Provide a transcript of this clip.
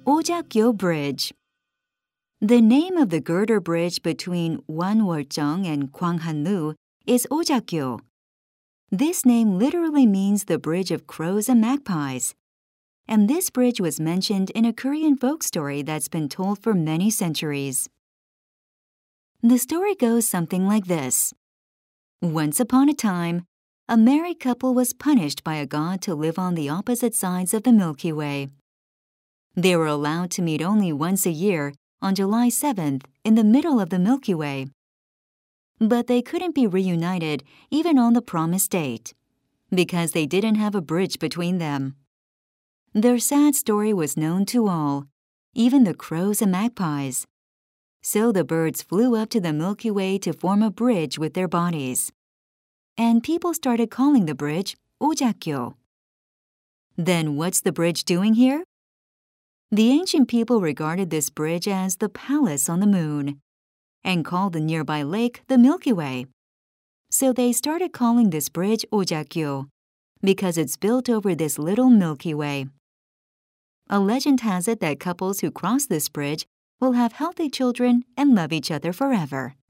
Ojakgyo Bridge. The name of the girder bridge between Wanwoljeong and Gwanghanlu is Ojakgyo. This name literally means the bridge of crows and magpies. And this bridge was mentioned in a Korean folk story that's been told for many centuries. The story goes something like this. Once upon a time, a married couple was punished by a god to live on the opposite sides of the Milky Way. They were allowed to meet only once a year, on July 7th, in the middle of the Milky Way. But they couldn't be reunited even on the promised date, because they didn't have a bridge between them. Their sad story was known to all, even the crows and magpies. So the birds flew up to the Milky Way to form a bridge with their bodies. And people started calling the bridge Ojakgyo. Then what's the bridge doing here? The ancient people regarded this bridge as the palace on the moon, and called the nearby lake the Milky Way. So they started calling this bridge Ojakgyo, because it's built over this little Milky Way. A legend has it that couples who cross this bridge will have healthy children and love each other forever.